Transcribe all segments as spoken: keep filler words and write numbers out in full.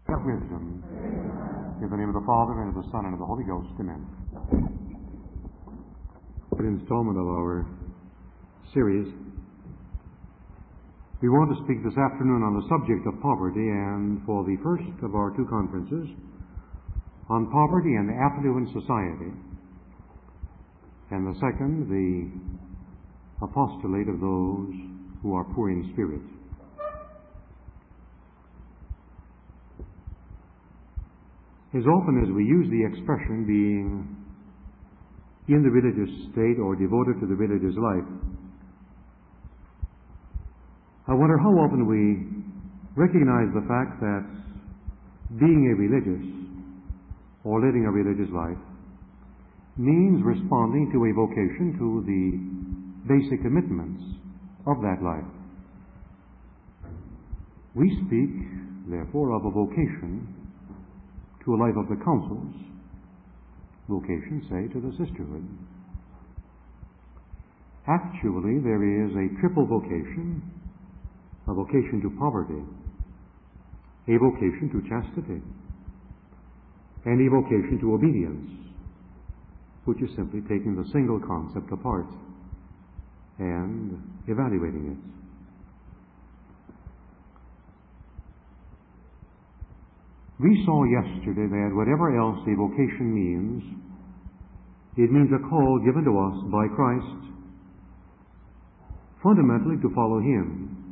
Get wisdom. In the name of the Father, and of the Son, and of the Holy Ghost. Amen. An installment of our series. We want to speak this afternoon on the subject of poverty, and for the first of our two conferences, on poverty and affluent society, and the second, the apostolate of those who are poor in spirit. As often as we use the expression being in the religious state or devoted to the religious life, I wonder how often we recognize the fact that being a religious or living a religious life means responding to a vocation, to the basic commitments of that life. We speak, therefore, of a vocation to a life of the councils, vocation, say, to the sisterhood. Actually, there is a triple vocation, a vocation to poverty, a vocation to chastity, and a vocation to obedience, which is simply taking the single concept apart and evaluating it. We saw yesterday that whatever else a vocation means, it means a call given to us by Christ fundamentally to follow Him.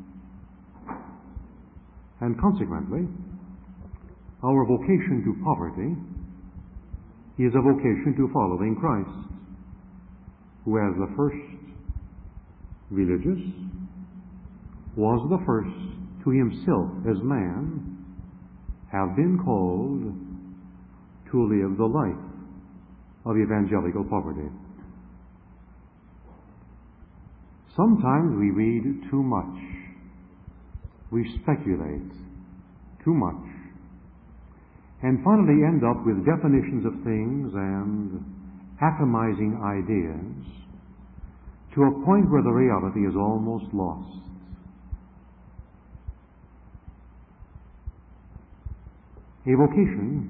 And consequently, our vocation to poverty is a vocation to following Christ, who as the first religious was the first to Himself as man have been called to live the life of evangelical poverty. Sometimes we read too much. We speculate too much, and finally end up with definitions of things and atomizing ideas to a point where the reality is almost lost. A vocation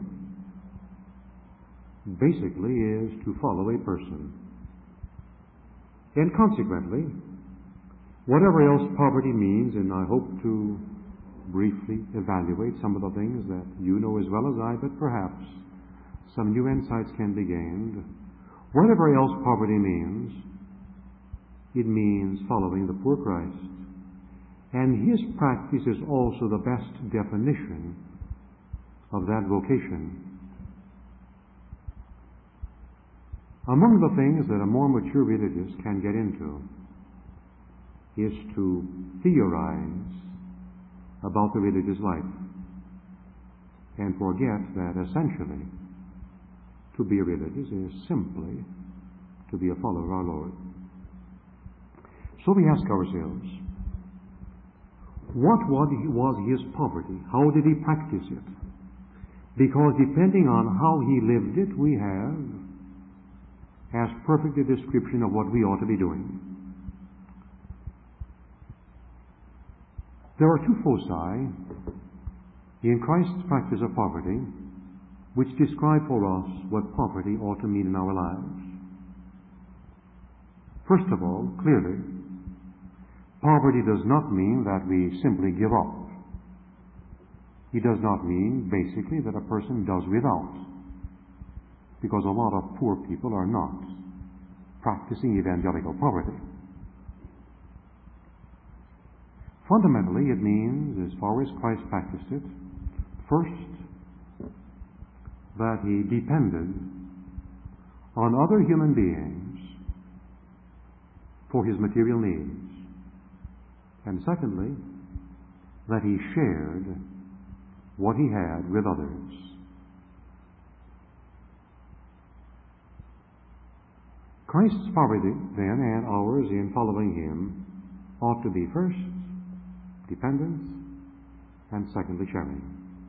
basically is to follow a person. And consequently, whatever else poverty means, and I hope to briefly evaluate some of the things that you know as well as I, but perhaps some new insights can be gained. Whatever else poverty means, it means following the poor Christ. And His practice is also the best definition of that vocation. Among the things that a more mature religious can get into is to theorize about the religious life and forget that essentially to be a religious is simply to be a follower of our Lord. So we ask ourselves, what was His poverty? How did He practice it? Because depending on how He lived it, we have as perfect a description of what we ought to be doing. There are two foci in Christ's practice of poverty which describe for us what poverty ought to mean in our lives. First of all, clearly, poverty does not mean that we simply give up. It does not mean, basically, that a person does without, because a lot of poor people are not practicing evangelical poverty. Fundamentally, it means, as far as Christ practiced it, first, that He depended on other human beings for His material needs, and secondly, that He shared what He had with others. Christ's poverty, then, and ours in following Him ought to be first dependence and secondly sharing.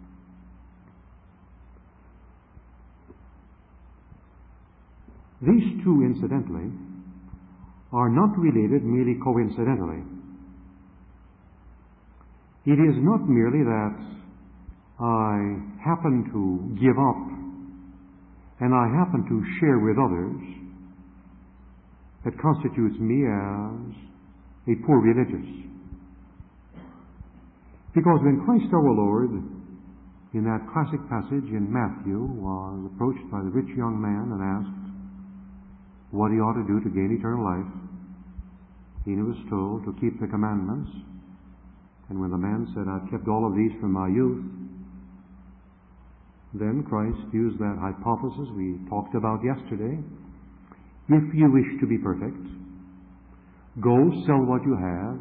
These two, incidentally, are not related merely coincidentally. It is not merely that I happen to give up and I happen to share with others, that constitutes me as a poor religious. Because when Christ our Lord, in that classic passage in Matthew, was approached by the rich young man and asked what he ought to do to gain eternal life, he was told to keep the commandments. And when the man said, I've kept all of these from my youth, then Christ used that hypothesis we talked about yesterday. If you wish to be perfect, go sell what you have,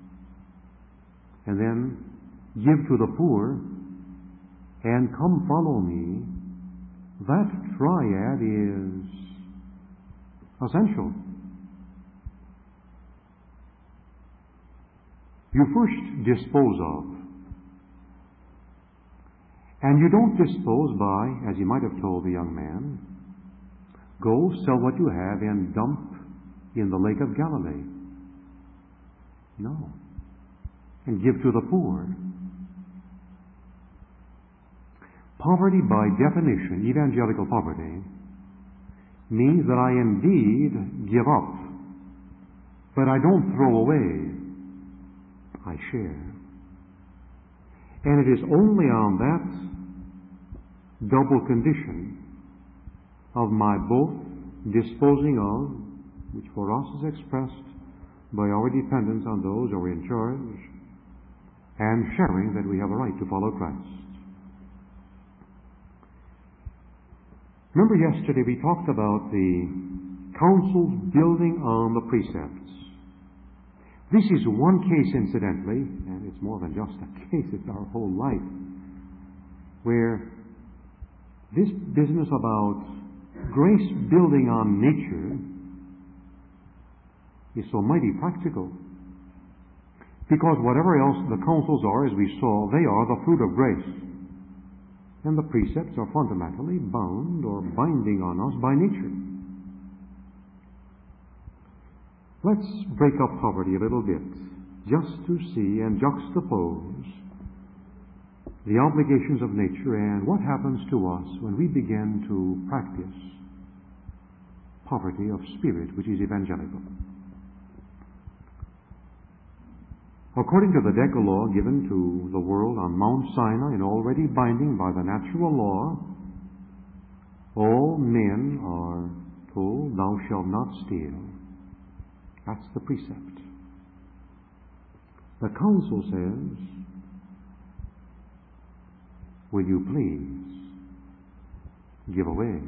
and then give to the poor, and come follow me. That triad is essential. You first dispose of. And you don't dispose by, as he might have told the young man, go sell what you have and dump in the lake of Galilee. No. And give to the poor. Poverty, by definition, evangelical poverty, means that I indeed give up, but I don't throw away. I share. And it is only on that double condition of my both disposing of, which for us is expressed by our dependence on those who are in charge, and sharing, that we have a right to follow Christ. Remember yesterday we talked about the councils building on the precepts. This is one case, incidentally, and it's more than just a case, it's our whole life, where this business about grace building on nature is so mighty practical. Because whatever else the counsels are, as we saw, they are the fruit of grace. And the precepts are fundamentally bound or binding on us by nature. Let's break up poverty a little bit, just to see and juxtapose the obligations of nature and what happens to us when we begin to practice poverty of spirit, which is evangelical. According to the Decalogue given to the world on Mount Sinai and already binding by the natural law, all men are told, thou shalt not steal. That's the precept. The counsel says, will you please give away?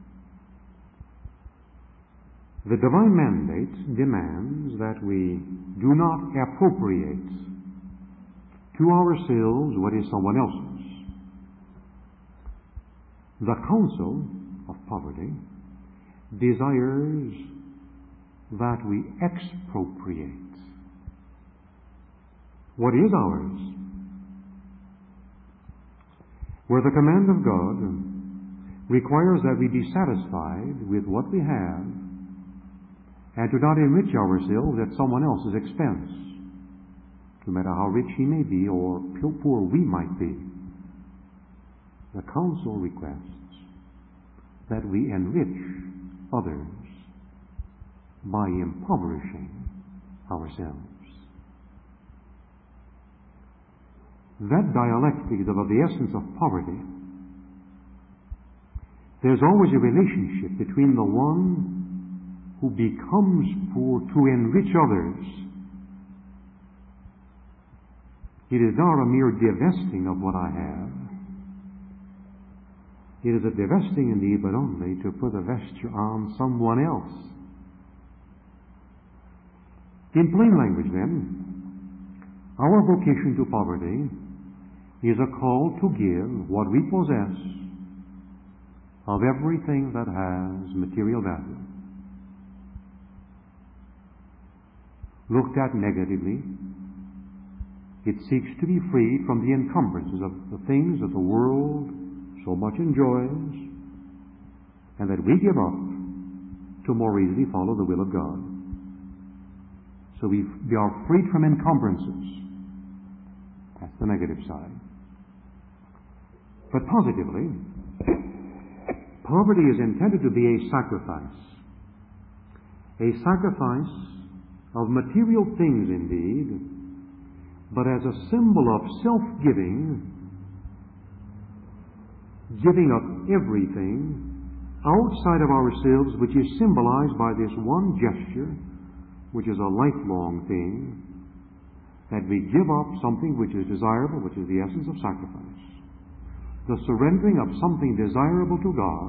The divine mandate demands that we do not appropriate to ourselves what is someone else's. The counsel of poverty desires that we expropriate what is ours. Where the command of God requires that we be satisfied with what we have and to not enrich ourselves at someone else's expense, no matter how rich he may be or poor we might be. The counsel requests that we enrich others by impoverishing ourselves. That dialectic is of the essence of poverty. There's always a relationship between the one who becomes poor to enrich others. It is not a mere divesting of what I have. It is a divesting indeed, but only to put a vesture on someone else. In plain language, then, our vocation to poverty is a call to give what we possess of everything that has material value. Looked at negatively, it seeks to be freed from the encumbrances of the things that the world so much enjoys, and that we give up to more easily follow the will of God. So we, we are freed from encumbrances. That's the negative side. But positively, poverty is intended to be a sacrifice. A sacrifice of material things indeed, but as a symbol of self-giving, giving up everything outside of ourselves, which is symbolized by this one gesture, which is a lifelong thing, that we give up something which is desirable, which is the essence of sacrifice. The surrendering of something desirable to God.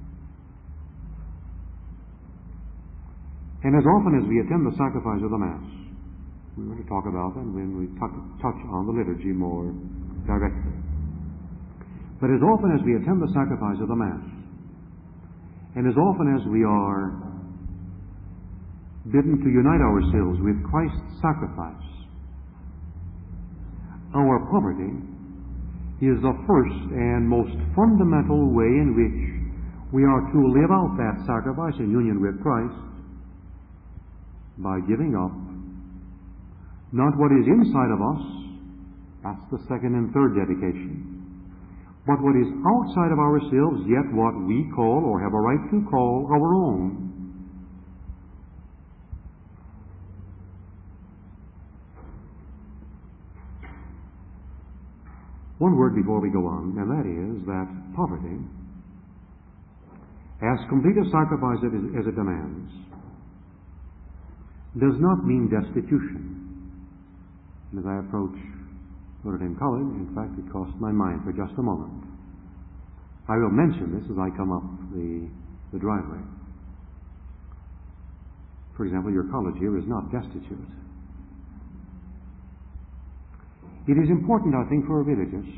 And as often as we attend the sacrifice of the Mass, we want to talk about that when we touch on the liturgy more directly. But as often as we attend the sacrifice of the Mass, and as often as we are bidden to unite ourselves with Christ's sacrifice, our poverty is the first and most fundamental way in which we are to live out that sacrifice in union with Christ, by giving up not what is inside of us, that's the second and third dedication, but what is outside of ourselves, yet what we call, or have a right to call, our own. One word before we go on, and that is that poverty, as complete a sacrifice as it demands, does not mean destitution. And as I approach Notre Dame College, in fact, it crossed my mind for just a moment. I will mention this as I come up the, the driveway. For example, your college here is not destitute. It is important, I think, for religious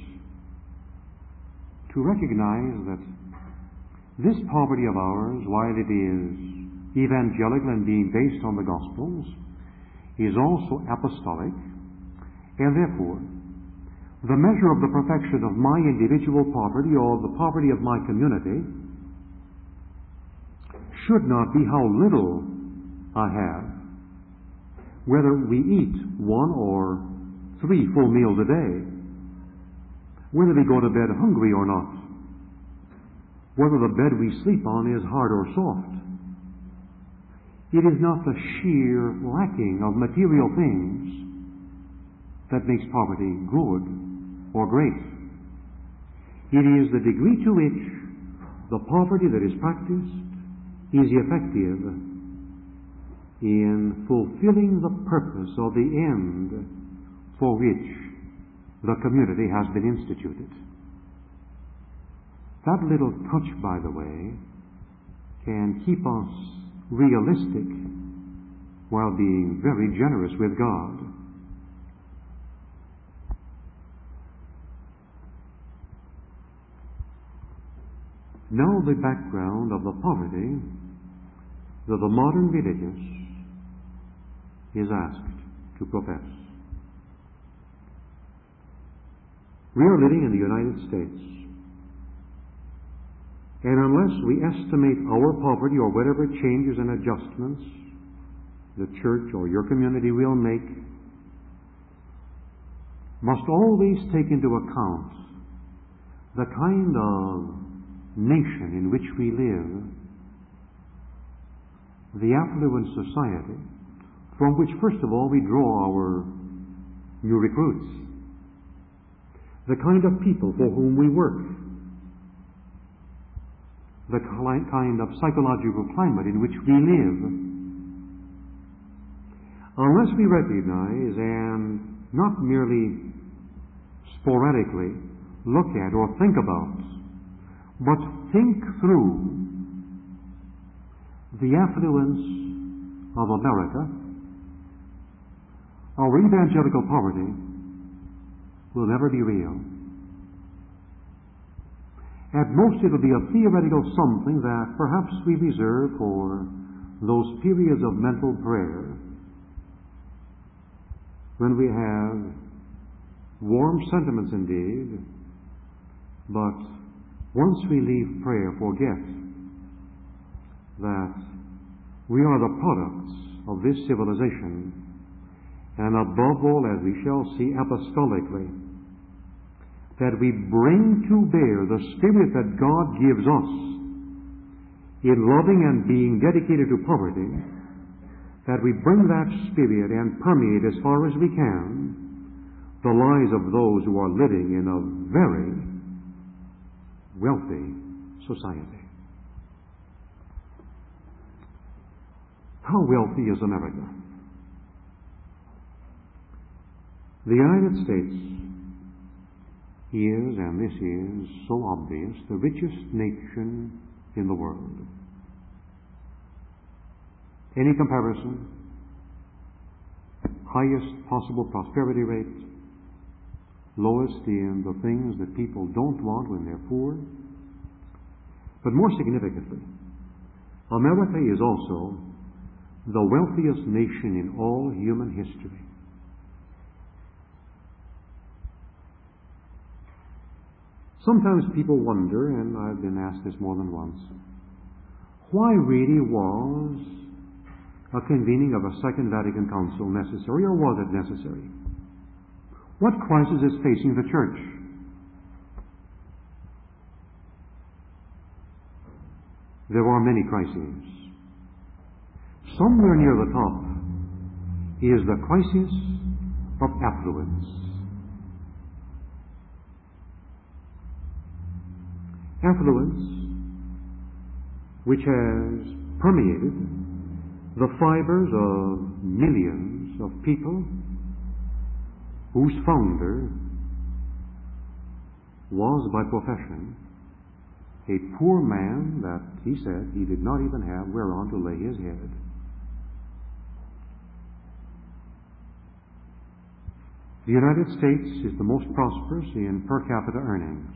to recognize that this poverty of ours, while it is evangelical and being based on the Gospels, is also apostolic, and therefore the measure of the perfection of my individual poverty or the poverty of my community should not be how little I have, whether we eat one or three full meals a day, whether we go to bed hungry or not, whether the bed we sleep on is hard or soft. It is not the sheer lacking of material things that makes poverty good or great. It is the degree to which the poverty that is practiced is effective in fulfilling the purpose or the end for which the community has been instituted. That little touch, by the way, can keep us realistic while being very generous with God. Now the background of the poverty that the modern religious is asked to profess. We are living in the United States. And unless we estimate our poverty or whatever changes and adjustments the church or your community will make, must always take into account the kind of nation in which we live, the affluent society from which, first of all, we draw our new recruits, the kind of people for whom we work, the kind of psychological climate in which we live. Unless we recognize and not merely sporadically look at or think about, but think through the affluence of America, our evangelical poverty will never be real. At most, it will be a theoretical something that perhaps we reserve for those periods of mental prayer when we have warm sentiments indeed, but once we leave prayer, forget that we are the products of this civilization, and above all, as we shall see apostolically, that we bring to bear the Spirit that God gives us in loving and being dedicated to poverty, that we bring that Spirit and permeate as far as we can the lives of those who are living in a very wealthy society. How wealthy is America? The United States is, and this is so obvious, the richest nation in the world. Any comparison? Highest possible prosperity rate, lowest in the things that people don't want when they're poor. But more significantly, America is also the wealthiest nation in all human history. Sometimes people wonder, and I've been asked this more than once, why really was a convening of a Second Vatican Council necessary, or was it necessary? What crisis is facing the Church? There are many crises. Somewhere near the top is the crisis of affluence. Affluence, which has permeated the fibers of millions of people whose founder was by profession a poor man that he said he did not even have whereon to lay his head. The United States is the most prosperous in per capita earnings.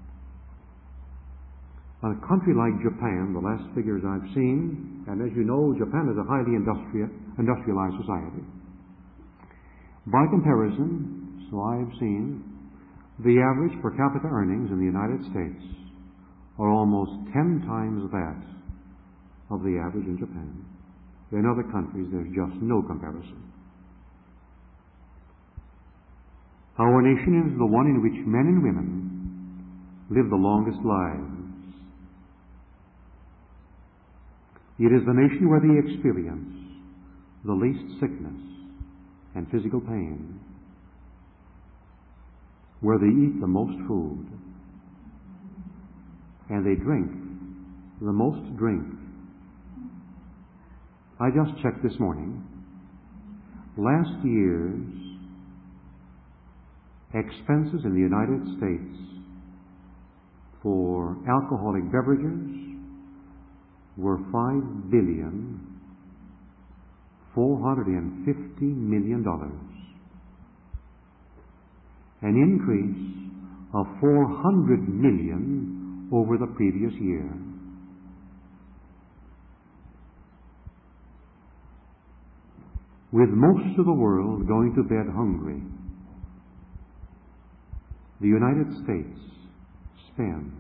A country like Japan, the last figures I've seen, and as you know, Japan is a highly industri- industrialized society. By comparison, so I've seen, the average per capita earnings in the United States are almost ten times that of the average in Japan. In other countries, there's just no comparison. Our nation is the one in which men and women live the longest lives. It is the nation where they experience the least sickness and physical pain, where they eat the most food, and they drink the most drink. I just checked this morning. Last year's expenses in the United States for alcoholic beverages were five billion four hundred and fifty million dollars, an increase of four hundred million over the previous year. With most of the world going to bed hungry, the United States spends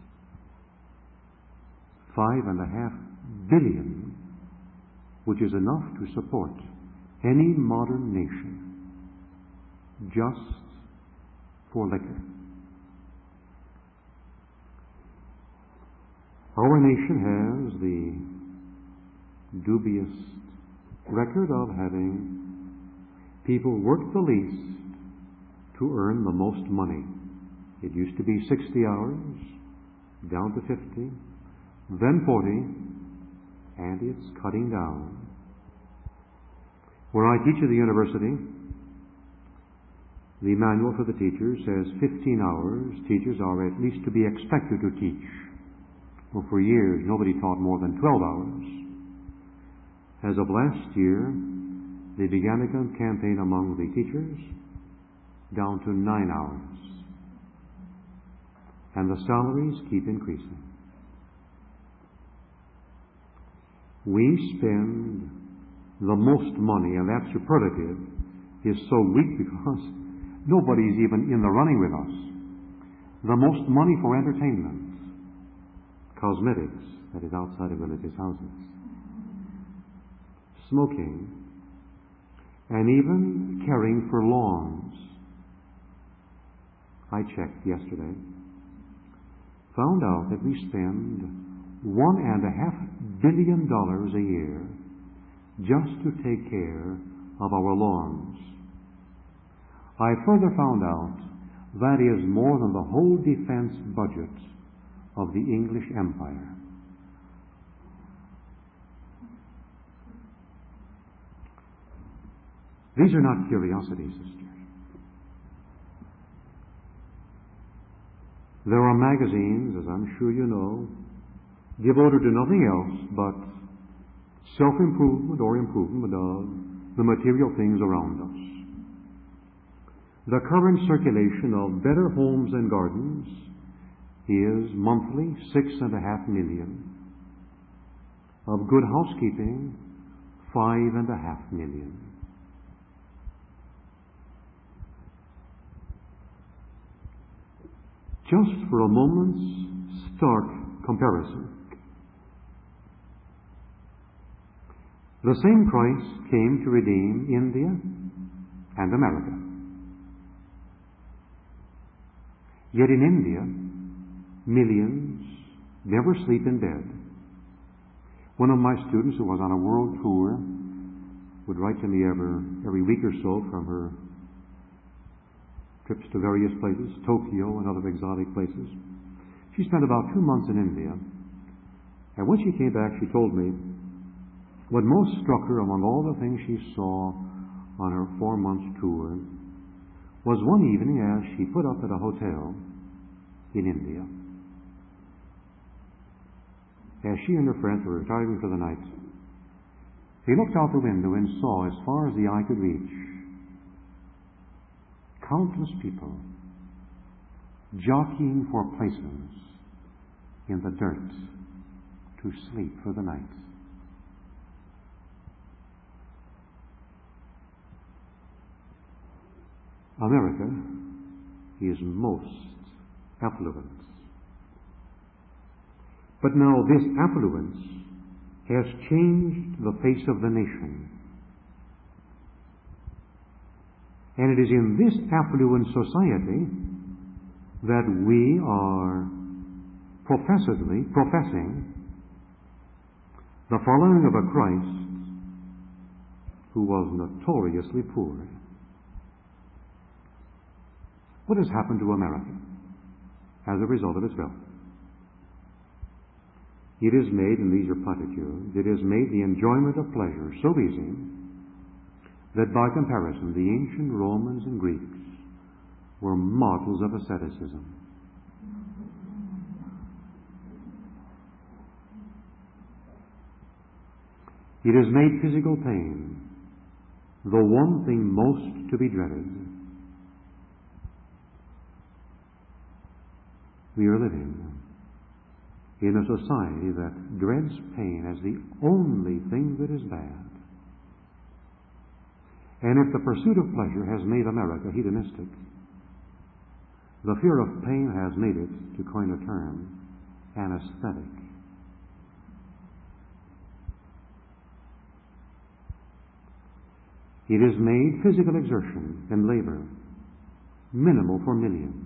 five and a half billion, which is enough to support any modern nation, just for liquor. Our nation has the dubious record of having people work the least to earn the most money. It used to be sixty hours, down to fifty, then forty, and it's cutting down. Where I teach at the university, the manual for the teachers says fifteen hours. Teachers are at least to be expected to teach. Well, for years, nobody taught more than twelve hours. As of last year, they began a campaign among the teachers down to nine hours. And the salaries keep increasing. We spend the most money, and that superlative is so weak because nobody's even in the running with us. The most money for entertainment, cosmetics, that is outside of religious houses, smoking, and even caring for lawns. I checked yesterday, found out that we spend one and a half billion dollars a year just to take care of our lawns. I further found out that is more than the whole defense budget of the English Empire. These are not curiosities, sisters. There are magazines, as I'm sure you know, devoted to nothing else but self-improvement or improvement of the material things around us. The current circulation of Better Homes and Gardens is monthly six and a half million. Of Good Housekeeping, five and a half million. Just for a moment's stark comparison. The same Christ came to redeem India and America. Yet in India, millions never sleep in bed. One of my students who was on a world tour would write to me every, every week or so from her trips to various places, Tokyo and other exotic places. She spent about two months in India. And when she came back, she told me what most struck her among all the things she saw on her four-month tour was one evening as she put up at a hotel in India. As she and her friends were retiring for the night, they looked out the window and saw, as far as the eye could reach, countless people jockeying for places in the dirt to sleep for the night. America is most affluent. But now this affluence has changed the face of the nation. And it is in this affluent society that we are professedly professing the following of a Christ who was notoriously poor. What has happened to America as a result of its wealth? It is made, and these are platitudes, it has made the enjoyment of pleasure so easy that by comparison the ancient Romans and Greeks were models of asceticism. It has made physical pain the one thing most to be dreaded. We are living in a society that dreads pain as the only thing that is bad. And if the pursuit of pleasure has made America hedonistic, the fear of pain has made it, to coin a term, anesthetic. It has made physical exertion and labor minimal for millions.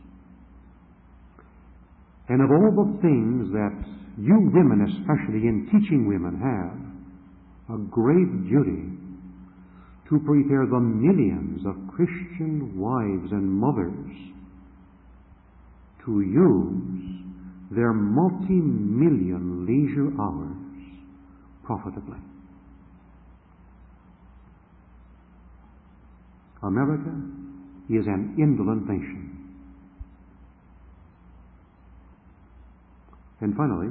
And of all the things that you women, especially in teaching women, have a grave duty to prepare the millions of Christian wives and mothers to use their multi-million leisure hours profitably. America is an indolent nation. And finally,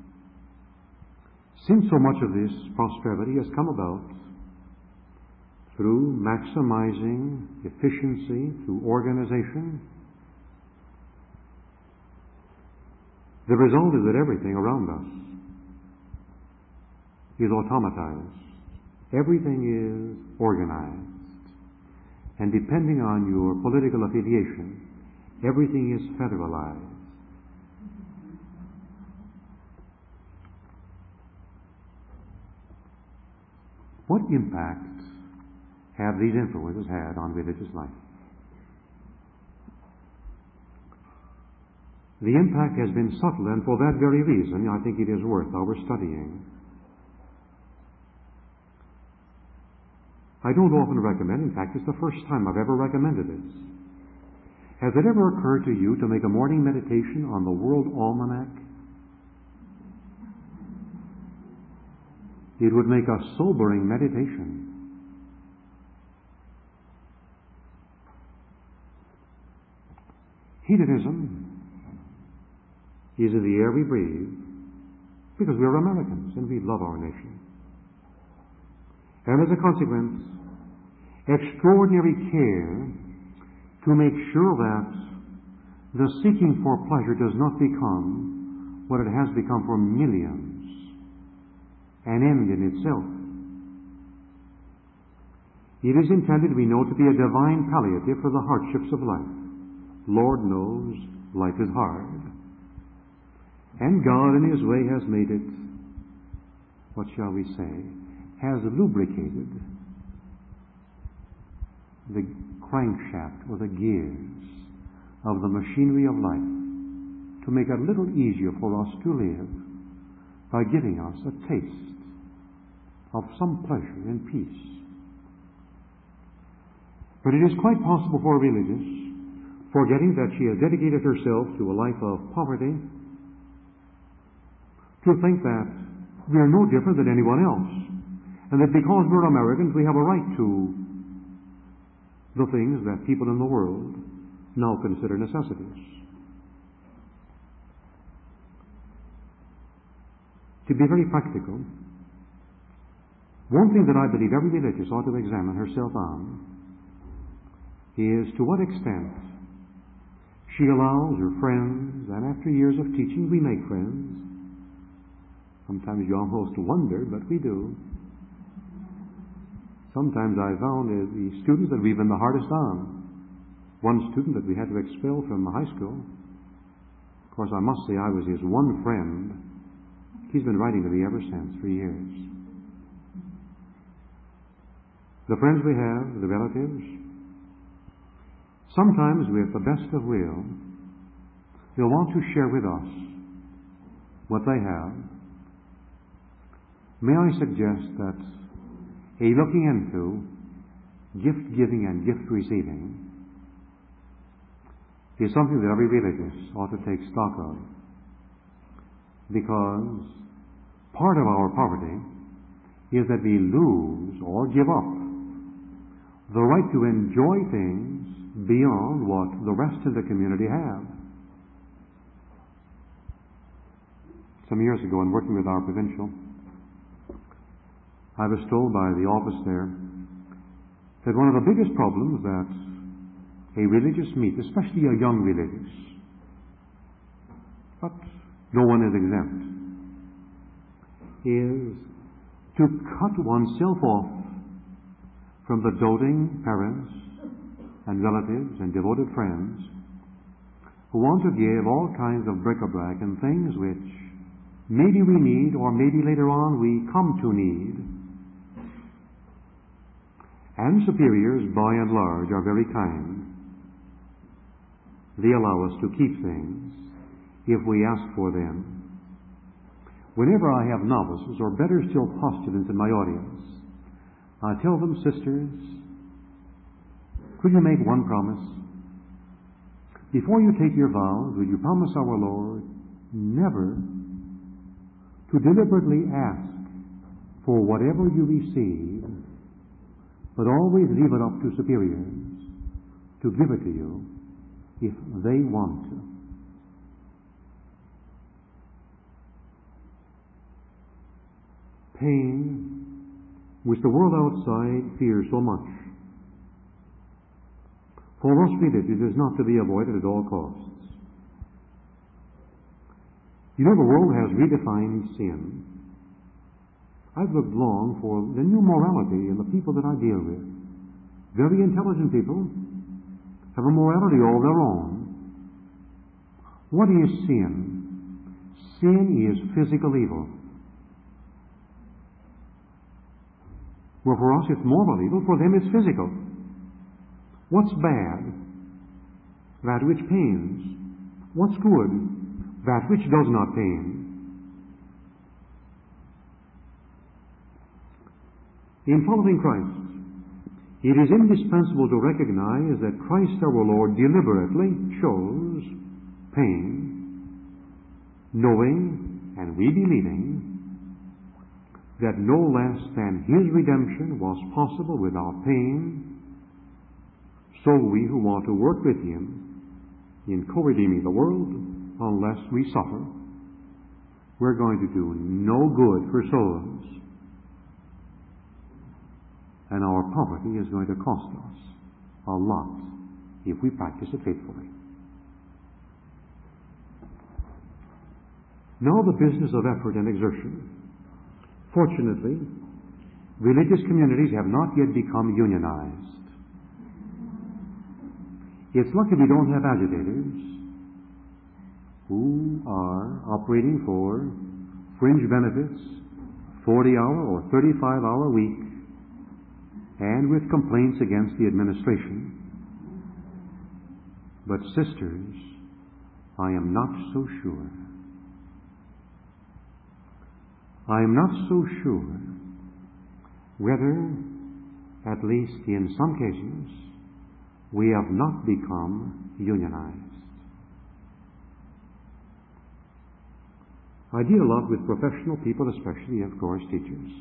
since so much of this prosperity has come about through maximizing efficiency, through organization, the result is that everything around us is automatized. Everything is organized. And depending on your political affiliation, everything is federalized. What impact have these influences had on religious life? The impact has been subtle, and for that very reason, I think it is worth our studying. I don't often recommend, in fact, it's the first time I've ever recommended this. Has it ever occurred to you to make a morning meditation on the World Almanac? It would make a sobering meditation. Hedonism is in the air we breathe because we're Americans and we love our nation. And as a consequence, extraordinary care to make sure that the seeking for pleasure does not become what it has become for millions, an end in itself. It is intended, we know, to be a divine palliative for the hardships of life. Lord knows life is hard. And God in His way has made it, what shall we say, has lubricated the crankshaft or the gears of the machinery of life to make it a little easier for us to live by giving us a taste of some pleasure and peace. But it is quite possible for a religious, forgetting that she has dedicated herself to a life of poverty, to think that we are no different than anyone else, and that because we're Americans we have a right to the things that people in the world now consider necessities. To be very practical, one thing that I believe every religious ought to examine herself on is to what extent she allows her friends, and after years of teaching we make friends. Sometimes you almost wonder, but we do. Sometimes I found uh, the students that we've been the hardest on. One student that we had to expel from the high school. Of course, I must say I was his one friend. He's been writing to me ever since, for years. The friends we have, the relatives, sometimes with the best of will, they'll want to share with us what they have. May I suggest that a looking into gift giving and gift receiving is something that every religious ought to take stock of, because part of our poverty is that we lose or give up the right to enjoy things beyond what the rest of the community have. Some years ago, in working with our provincial, I was told by the office there that one of the biggest problems that a religious meets, especially a young religious, but no one is exempt, is to cut oneself off from the doting parents and relatives and devoted friends who want to give all kinds of bric-a-brac and things which maybe we need or maybe later on we come to need. And superiors, by and large, are very kind. They allow us to keep things if we ask for them. Whenever I have novices, or better still postulants in my audience, I tell them, sisters, could you make one promise? Before you take your vows, will you promise our Lord never to deliberately ask for whatever you receive, but always leave it up to superiors to give it to you if they want to? Pain, which the world outside fears so much, for us religious is not to be avoided at all costs. You know, the world has redefined sin. I've looked long for the new morality in the people that I deal with. Very intelligent people have a morality all their own. What is sin? Sin is physical evil. Well, for us it's moral evil, for them it's physical. What's bad? That which pains. What's good? That which does not pain. In following Christ, it is indispensable to recognize that Christ our Lord deliberately chose pain, knowing and we believing that no less than His redemption was possible without pain. So we who want to work with Him in co-redeeming the world, unless we suffer, we're going to do no good for souls. And our poverty is going to cost us a lot if we practice it faithfully. Now the business of effort and exertion. Fortunately, religious communities have not yet become unionized. It's lucky we don't have agitators who are operating for fringe benefits, forty-hour or thirty-five-hour week, and with complaints against the administration. But sisters, I am not so sure. I am not so sure whether, at least in some cases, we have not become unionized. I deal a lot with professional people, especially, of course, teachers.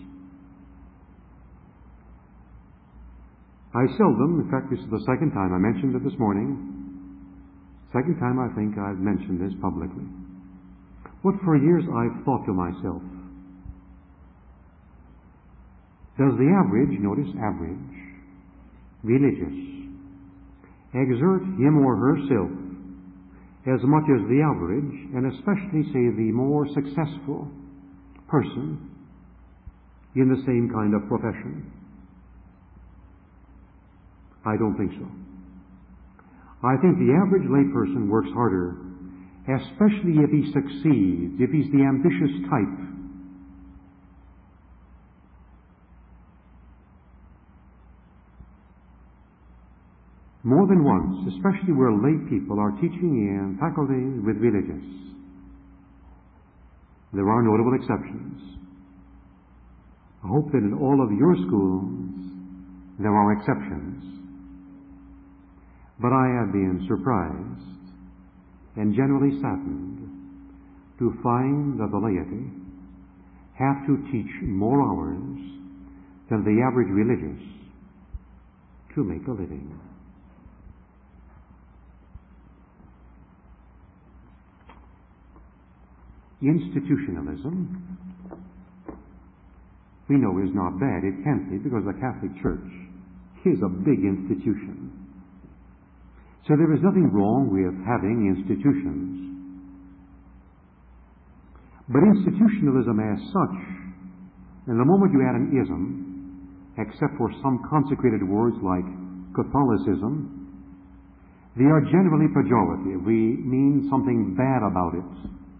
I seldom, in fact, this is the second time I mentioned it this morning, second time I think I've mentioned this publicly. But for years I've thought to myself, does the average, notice average, religious, exert him or herself as much as the average, and especially, say, the more successful person in the same kind of profession? I don't think so. I think the average layperson works harder, especially if he succeeds, if he's the ambitious type. More than once, especially where lay people are teaching in faculties with religious. There are notable exceptions. I hope that in all of your schools there are exceptions. But I have been surprised and generally saddened to find that the laity have to teach more hours than the average religious to make a living. Institutionalism, we know, is not bad. It can't be, because the Catholic Church is a big institution. So there is nothing wrong with having institutions. But institutionalism as such, and the moment you add an ism, except for some consecrated words like Catholicism, they are generally pejorative. We mean something bad about it.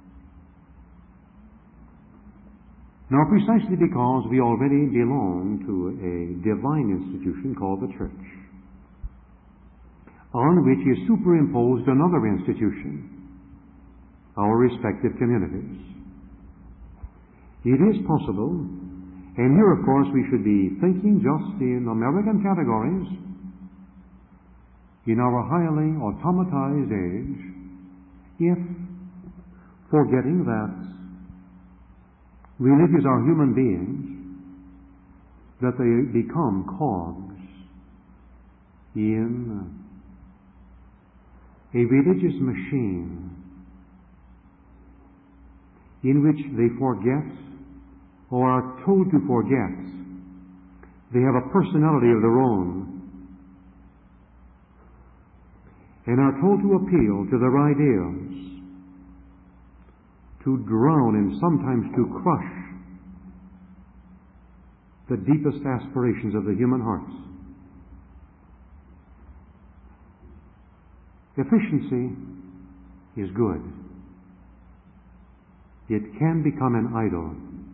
Now, precisely because we already belong to a divine institution called the Church, on which is superimposed another institution, our respective communities. It is possible, and here, of course, we should be thinking just in American categories, in our highly automatized age, if, forgetting that religious are human beings, that they become cogs in a religious machine in which they forget, or are told to forget, they have a personality of their own, and are told to appeal to their ideals, to drown and sometimes to crush the deepest aspirations of the human hearts. Efficiency is good. It can become an idol.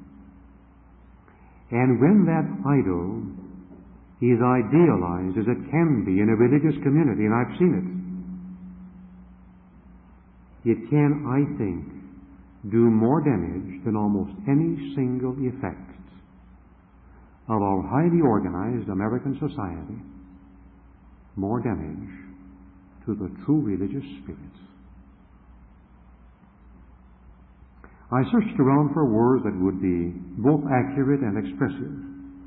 And when that idol is idealized, as it can be in a religious community, and I've seen it, it can, I think, do more damage than almost any single effect of our highly organized American society, more damage to the true religious spirit. I searched around for words that would be both accurate and expressive,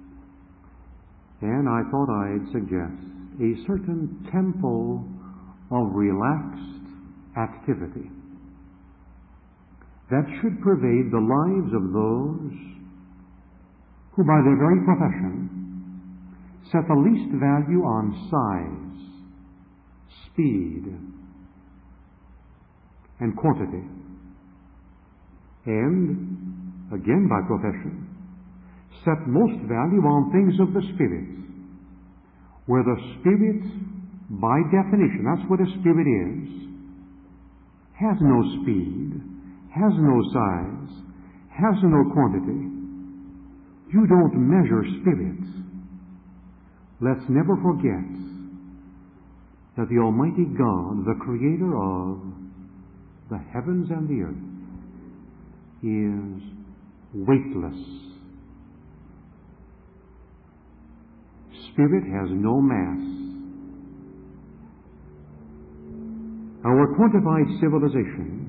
and I thought I'd suggest a certain tempo of relaxed activity that should pervade the lives of those who, by their very profession, set the least value on size, speed, and quantity, and, again by profession, set most value on things of the Spirit, where the Spirit, by definition, that's what a Spirit is, has no speed, has no size, has no quantity. You don't measure Spirit. Let's never forget that the Almighty God, the Creator of the heavens and the earth, is weightless. Spirit has no mass. Our quantified civilization,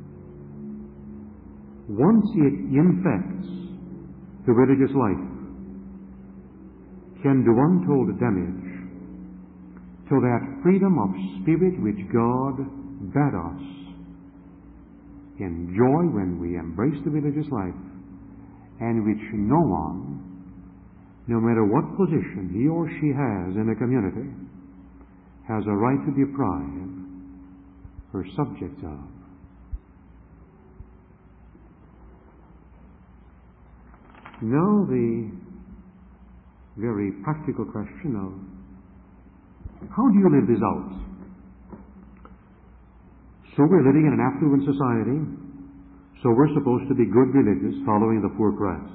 once it infects the religious life, can do untold damage to that freedom of spirit which God bade us enjoy when we embrace the religious life, and which no one, no matter what position he or she has in a community, has a right to deprive her subjects of. Now the very practical question of how do you live this out? So we're living in an affluent society, so we're supposed to be good religious, following the poor Christ.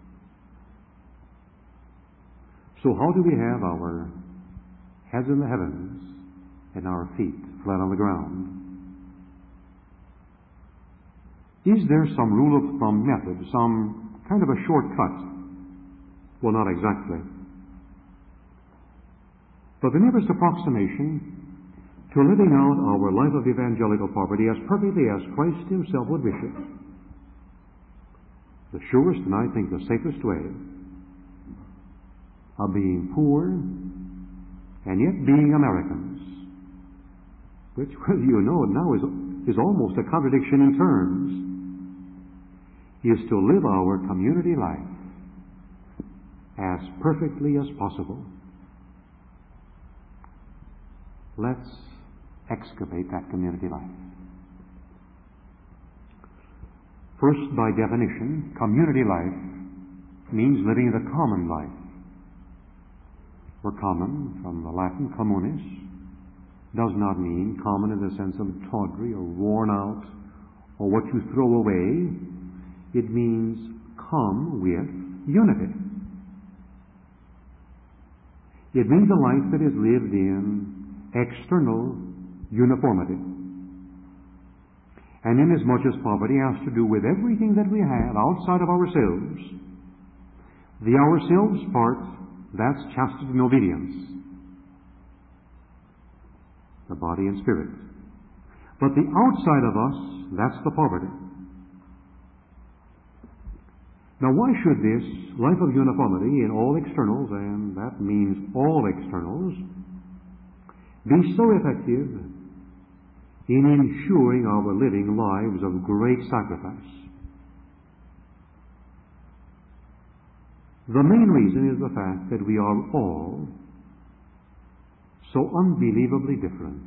So how do we have our heads in the heavens and our feet flat on the ground? Is there some rule of thumb method, some kind of a shortcut? Well, not exactly. But the nearest approximation to living out our life of evangelical poverty as perfectly as Christ Himself would wish it, the surest and I think the safest way of being poor and yet being Americans, which, whether you know it now, is, is almost a contradiction in terms, is to live our community life as perfectly as possible. Let's excavate that community life. First, by definition, community life means living the common life. Where common, from the Latin communis, does not mean common in the sense of tawdry or worn out or what you throw away. It means come with unity. It means a life that is lived in external uniformity. And inasmuch as poverty has to do with everything that we have outside of ourselves, the ourselves part, that's chastity and obedience, the body and spirit. But the outside of us, that's the poverty. Now, why should this life of uniformity in all externals, and that means all externals, be so effective in ensuring our living lives of great sacrifice? The main reason is the fact that we are all so unbelievably different.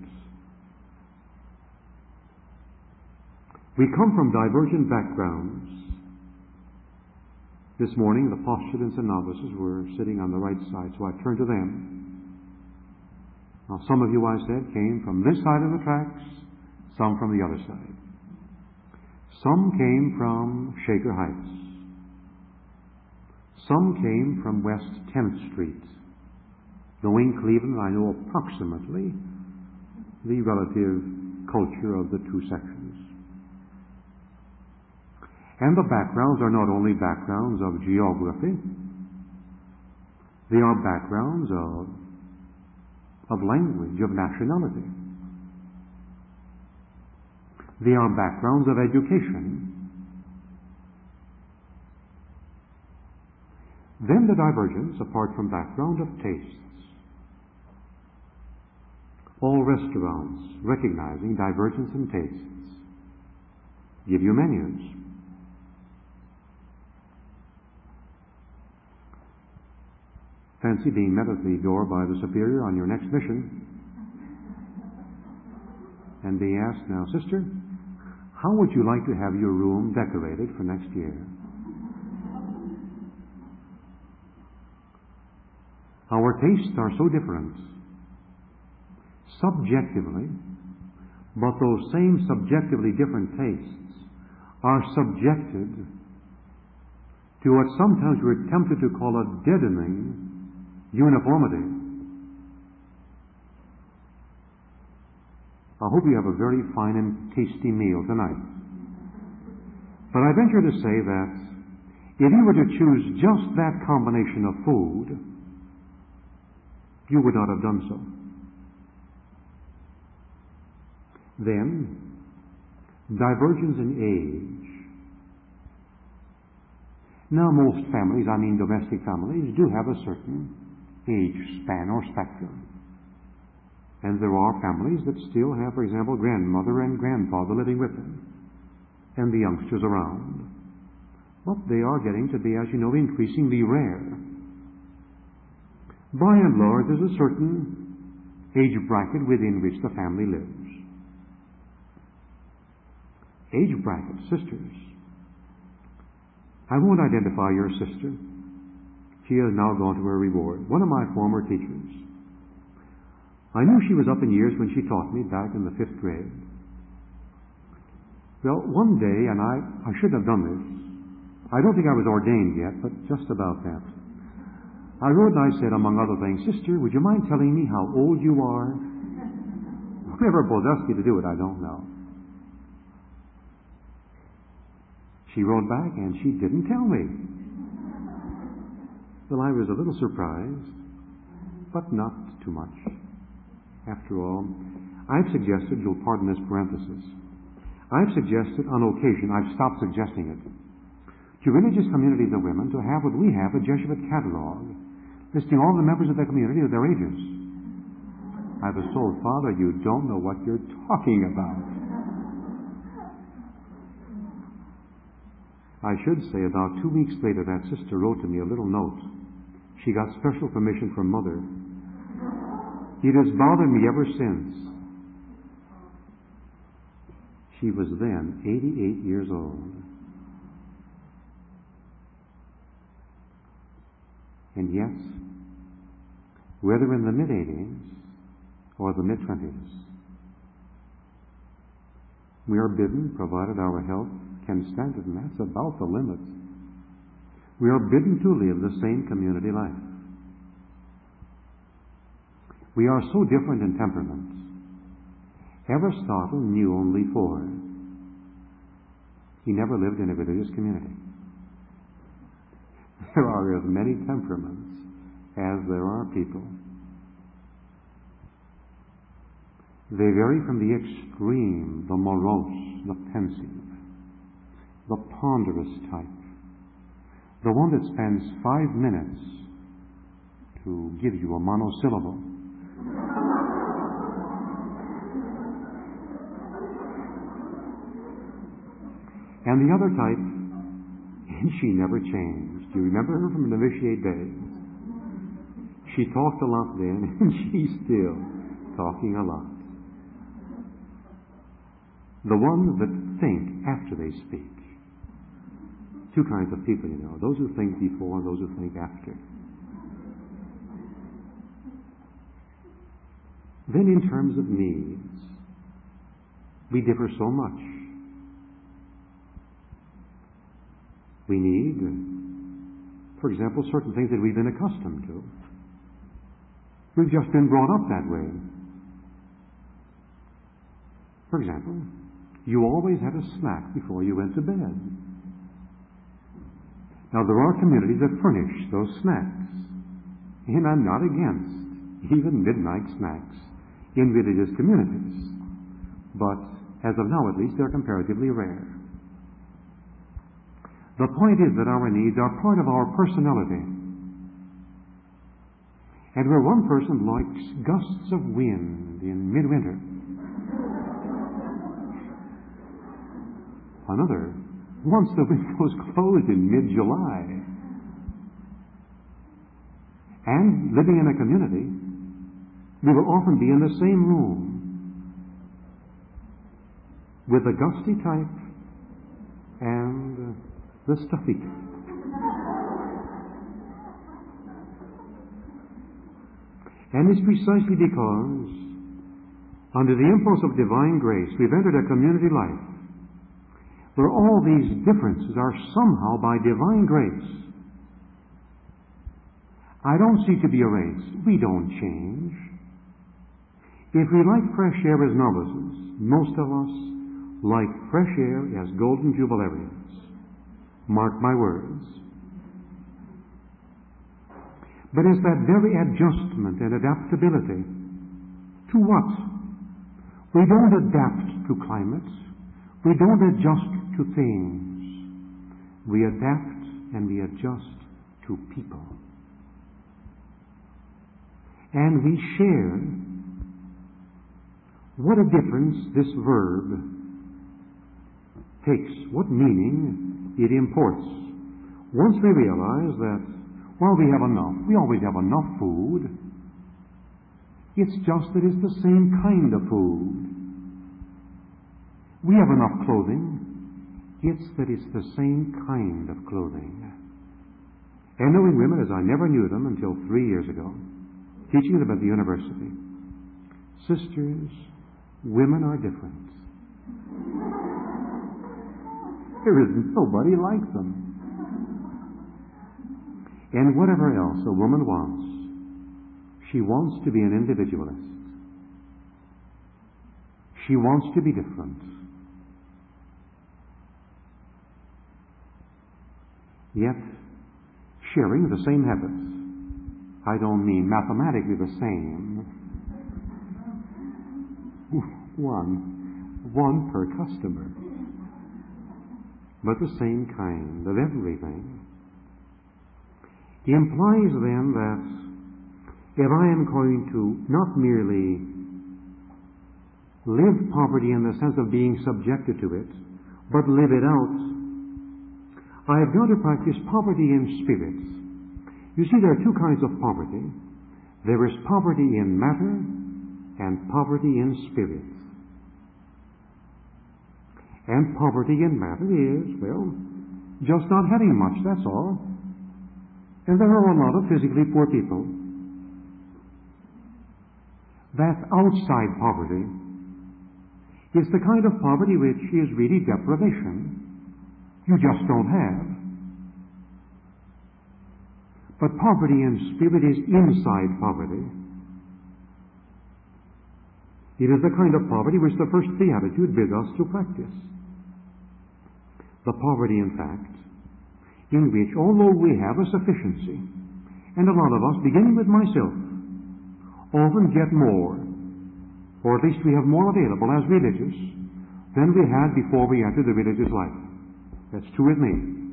We come from divergent backgrounds. This morning, the postulants and novices were sitting on the right side, so I turned to them. Now, some of you, I said, came from this side of the tracks, some from the other side. Some came from Shaker Heights. Some came from West tenth Street. Knowing Cleveland, I know approximately the relative culture of the two sections. And the backgrounds are not only backgrounds of geography, they are backgrounds of, of language, of nationality. They are backgrounds of education. Then the divergence, apart from background, of tastes. All restaurants, recognizing divergence in tastes, give you menus. Fancy being met at the door by the superior on your next mission and be asked, "Now, sister, how would you like to have your room decorated for next year?" Our tastes are so different, subjectively, but those same subjectively different tastes are subjected to what sometimes we're tempted to call a deadening uniformity. I hope you have a very fine and tasty meal tonight. But I venture to say that if you were to choose just that combination of food, you would not have done so. Then, divergence in age. Now, most families, I mean domestic families, do have a certain age span or spectrum. And there are families that still have, for example, grandmother and grandfather living with them, and the youngsters around. But they are getting to be, as you know, increasingly rare. By and large, there's a certain age bracket within which the family lives. Age bracket, sisters. I won't identify your sister. She has now gone to her reward. One of my former teachers. I knew she was up in years when she taught me back in the fifth grade. Well, one day, and I, I shouldn't have done this. I don't think I was ordained yet, but just about that. I wrote and I said, among other things, "Sister, would you mind telling me how old you are?" Whoever possessed you to do it, I don't know. She wrote back, and she didn't tell me. Well, I was a little surprised, but not too much. After all, I've suggested, you'll pardon this parenthesis, I've suggested on occasion, I've stopped suggesting it, to religious communities of women to have what we have, a Jesuit catalog, listing all the members of their community of their ages. I was told, "Father, you don't know what you're talking about." I should say about two weeks later that sister wrote to me a little note. She got special permission from Mother. It has bothered me ever since. She was then eighty-eight years old. And yet, whether in the mid-eighties or the mid-twenties, we are bidden, provided our health can stand it, and that's about the limit, we are bidden to live the same community life. We are so different in temperaments. Aristotle knew only four. He never lived in a religious community. There are as many temperaments as there are people. They vary from the extreme, the morose, the pensive, the ponderous type, the one that spends five minutes to give you a monosyllable. And the other type, and she never changed. Do you remember her from the novitiate days? She talked a lot then, and she's still talking a lot. The ones that think after they speak. Two kinds of people, you know. Those who think before and those who think after. Then in terms of needs, we differ so much. We need, for example, certain things that we've been accustomed to. We've just been brought up that way. For example, you always had a snack before you went to bed. Now, there are communities that furnish those snacks, and I'm not against even midnight snacks in religious communities, but as of now at least, they're comparatively rare. The point is that our needs are part of our personality. And where one person likes gusts of wind in midwinter, another wants the windows closed in mid-July. And living in a community, we will often be in the same room with the gusty type and the stuffy type. And it's precisely because, under the impulse of divine grace, we've entered a community life where all these differences are somehow by divine grace. I don't seek to be erased. We don't change. If we like fresh air as novices, most of us like fresh air as golden jubillarians. Mark my words. But it's that very adjustment and adaptability to what? We don't adapt to climates. We don't adjust to things. We adapt and we adjust to people. And we share what a difference this verb takes, what meaning it imports. Once we realize that while we have enough, we always have enough food, it's just that it's the same kind of food. We have enough clothing, it's that it's the same kind of clothing. And knowing women as I never knew them until three years ago, teaching them at the university, sisters, women are different. There isn't nobody like them. And whatever else a woman wants, she wants to be an individualist. She wants to be different. Yet, sharing the same habits. I don't mean mathematically the same. One, one per customer. But the same kind of everything. Implies then that if I am going to not merely live poverty in the sense of being subjected to it, but live it out, I have got to practice poverty in spirit. You see, there are two kinds of poverty. There is poverty in matter and poverty in spirit. And poverty in matter is, well, just not having much, that's all. And there are a lot of physically poor people. That outside poverty is the kind of poverty which is really deprivation. You just don't have. But poverty in spirit is inside poverty. It is the kind of poverty which the first Beatitude bids us to practice. The poverty, in fact, in which, although we have a sufficiency, and a lot of us, beginning with myself, often get more, or at least we have more available as religious than we had before we entered the religious life. That's true with me.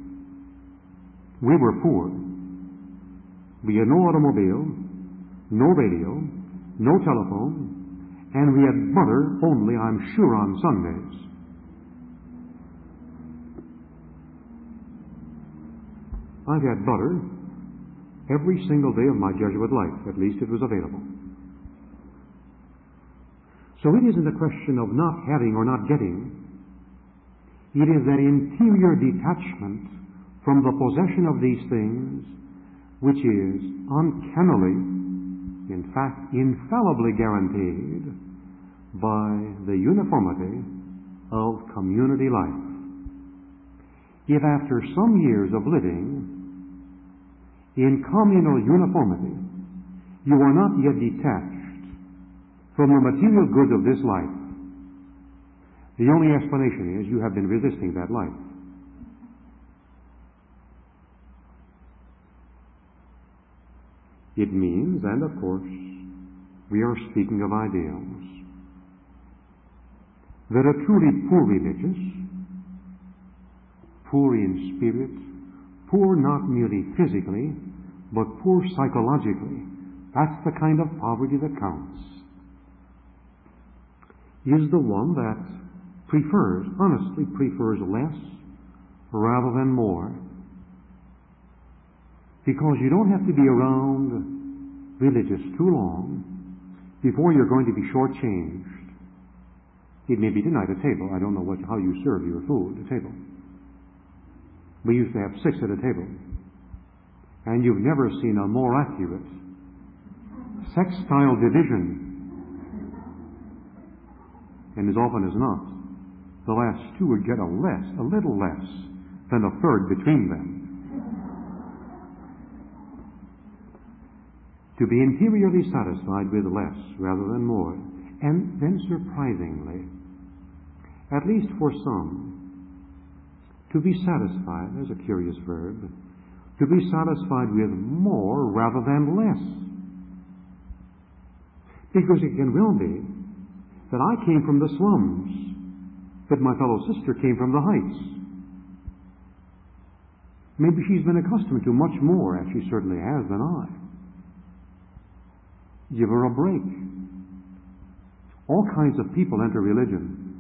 We were poor. We had no automobile, no radio, no telephone, and we had butter only, I'm sure, on Sundays. I've had butter every single day of my Jesuit life. At least it was available. So it isn't a question of not having or not getting. It is that interior detachment from the possession of these things which is uncannily, in fact, infallibly guaranteed by the uniformity of community life. If after some years of living in communal uniformity, you are not yet detached from the material goods of this life, the only explanation is you have been resisting that life. It means, and of course, we are speaking of ideals, that a truly poor religious, poor in spirit, poor not merely physically, but poor psychologically, that's the kind of poverty that counts, is the one that prefers, honestly prefers less rather than more. Because you don't have to be around religious too long before you're going to be shortchanged. It may be tonight at table. I don't know what, how you serve your food at table. We used to have six at a table. And you've never seen a more accurate sextile division. And as often as not, the last two would get a less, a little less than a third between them. To be interiorly satisfied with less rather than more. And then surprisingly, at least for some, to be satisfied, there's a curious verb, to be satisfied with more rather than less. Because it can well be that I came from the slums, but my fellow sister came from the heights. Maybe she's been accustomed to much more, as she certainly has, than I. Give her a break. All kinds of people enter religion.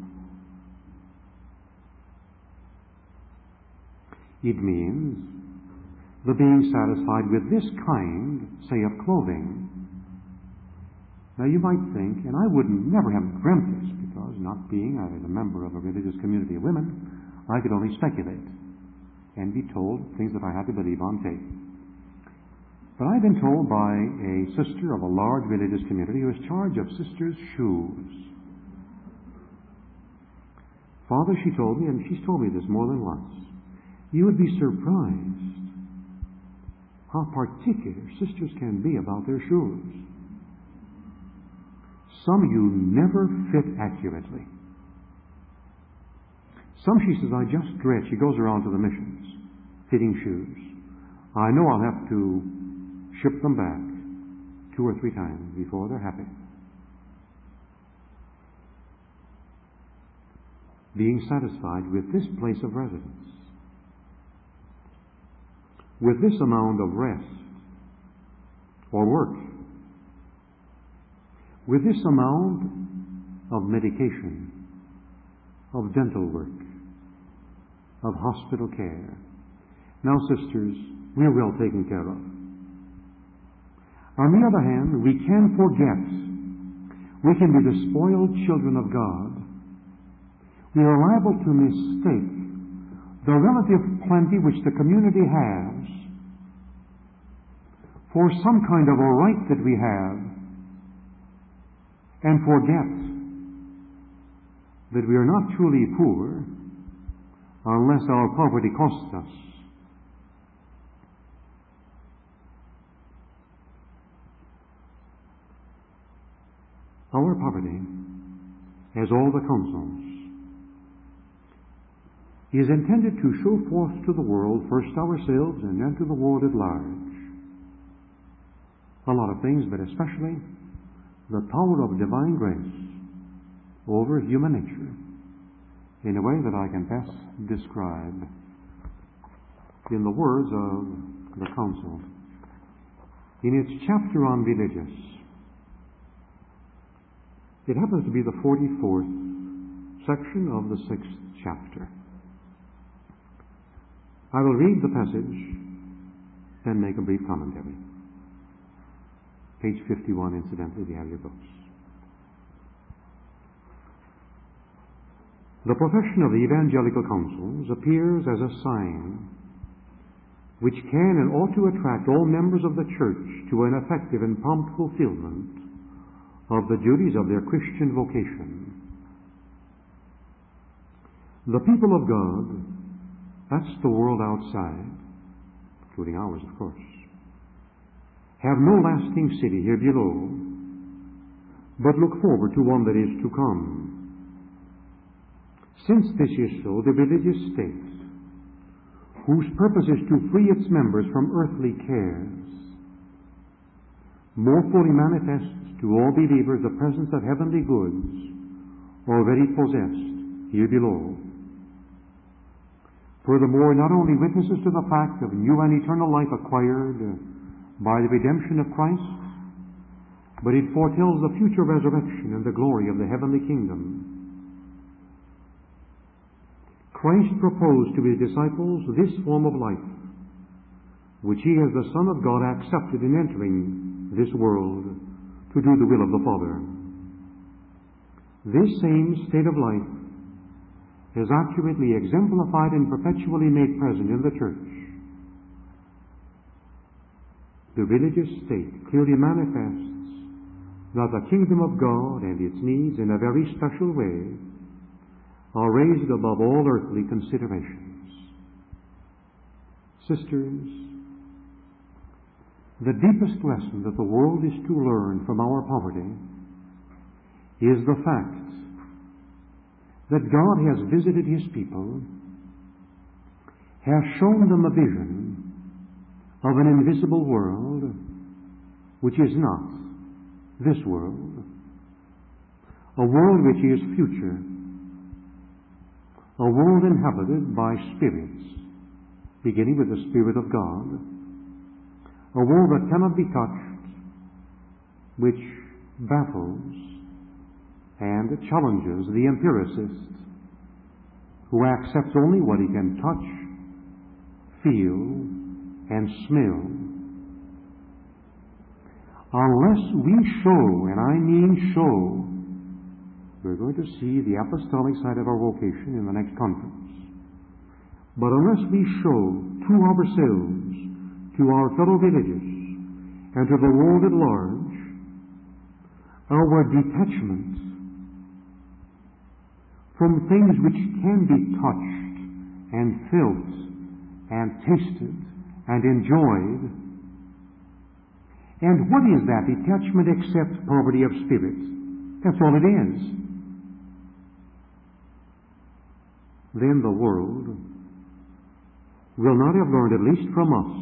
It means the being satisfied with this kind, say, of clothing. Now you might think, and I wouldn't never have dreamt this, because not being a member of a religious community of women, I could only speculate and be told things that I had to believe on faith. But I've been told by a sister of a large religious community who has charge of sisters' shoes. Father, she told me, and she's told me this more than once, you would be surprised how particular sisters can be about their shoes. Some you never fit accurately. Some, she says, I just dread. She goes around to the missions, fitting shoes. I know I'll have to ship them back two or three times before they're happy. Being satisfied with this place of residence, with this amount of rest or work, with this amount of medication, of dental work, of hospital care. Now, sisters, we're well taken care of. On the other hand, we can forget. We can be the spoiled children of God. We are liable to mistake the relative plenty which the community has for some kind of a right that we have, and forget that we are not truly poor unless our poverty costs us. Our poverty, as all the counsels, is intended to show forth to the world, first ourselves and then to the world at large, a lot of things, but especially the power of divine grace over human nature in a way that I can best describe in the words of the council. In its chapter on religious, it happens to be the forty-fourth section of the sixth chapter. I will read the passage, then make a brief commentary. Page fifty-one, incidentally, if you have your books. The profession of the evangelical councils appears as a sign which can and ought to attract all members of the church to an effective and prompt fulfillment of the duties of their Christian vocation. The people of God, that's the world outside, including ours, of course, have no lasting city here below, but look forward to one that is to come. Since this is so, the religious state, whose purpose is to free its members from earthly cares, more fully manifests to all believers the presence of heavenly goods already possessed here below. Furthermore, not only witnesses to the fact of new and eternal life acquired by the redemption of Christ, but it foretells the future resurrection and the glory of the heavenly kingdom. Christ proposed to his disciples this form of life, which he as the Son of God accepted in entering this world to do the will of the Father. This same state of life is accurately exemplified and perpetually made present in the church. The religious state clearly manifests that the kingdom of God and its needs in a very special way are raised above all earthly considerations. Sisters, the deepest lesson that the world is to learn from our poverty is the fact that God has visited his people, has shown them a vision of an invisible world which is not this world, a world which is future, a world inhabited by spirits, beginning with the Spirit of God, a world that cannot be touched, which baffles and challenges the empiricist, who accepts only what he can touch, feel, and smell. Unless we show, and I mean show, we're going to see the apostolic side of our vocation in the next conference. But unless we show to ourselves, to our fellow religious, and to the world at large, our detachment from things which can be touched and felt and tasted and enjoyed. And what is that detachment except poverty of spirit? That's all it is. Then the world will not have learned, at least from us,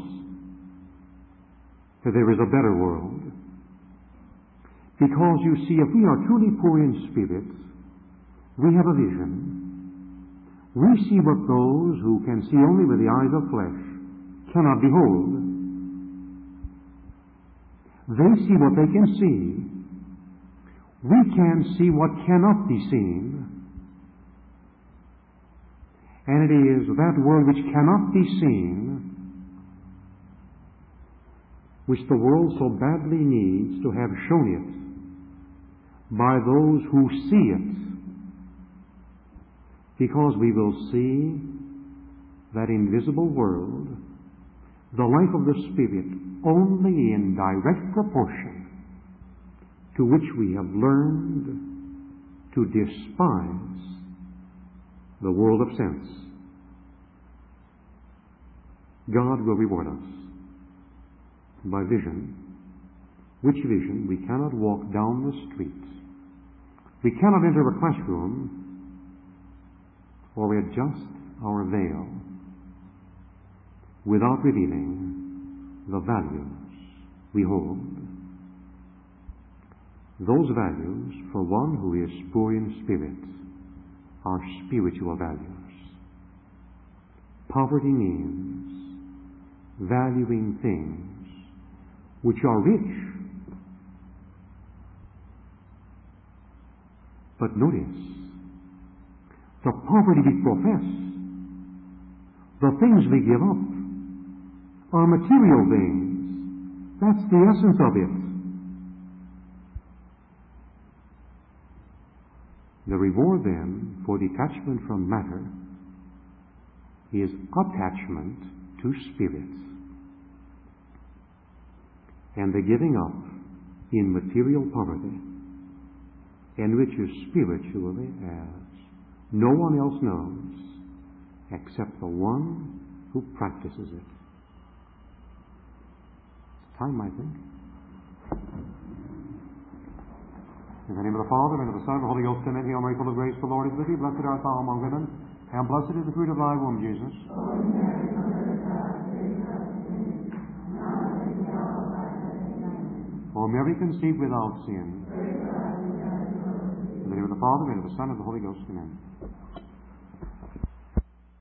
that there is a better world. Because, you see, if we are truly poor in spirit, we have a vision. We see what those who can see only with the eyes of flesh cannot behold. They see what they can see. We can see what cannot be seen. And it is that world which cannot be seen which the world so badly needs to have shown it by those who see it. Because we will see that invisible world, the life of the Spirit, only in direct proportion to which we have learned to despise the world of sense. God will reward us by vision, which vision we cannot walk down the street. We cannot enter a classroom or adjust our veil without revealing the values we hold. Those values, for one who is poor in spirit, are spiritual values. Poverty means valuing things which are rich. But notice, the poverty we profess, the things we give up, are material things. That's the essence of it. The reward then for detachment from matter is attachment to spirit, and the giving up in material poverty, enriches spiritually as no one else knows except the one who practices it. It's time, I think. In the name of the Father, and of the Son, and of the Holy Ghost, amen. Hail Mary, full of grace, the Lord is with thee. Blessed art thou among women, and blessed is the fruit of thy womb, Jesus. O Mary conceived without sin. In the name of the Father, and of the Son, and of the Holy Ghost. Amen.